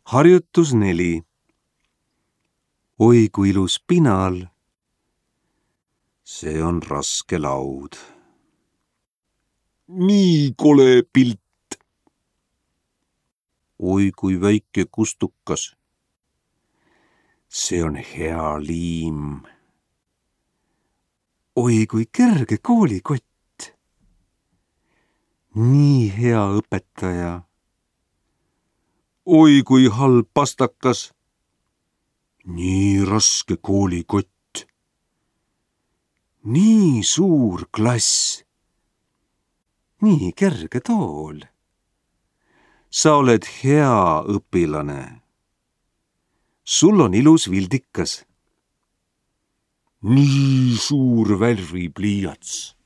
Harjutus 4. Oi, kui ilus pinal. See on raske laud. Nii kole pilt. Oi, kui väike kustukas. See on hea liim. Oi, kui kerge koolikott. Nii hea õpetaja. Oi, kui halb pastakas. Nii raske koolikott. Nii suur klass. Nii kerge tool. Sa oled hea õpilane. Sul on ilus vildikas. Nii suur värvipliiats.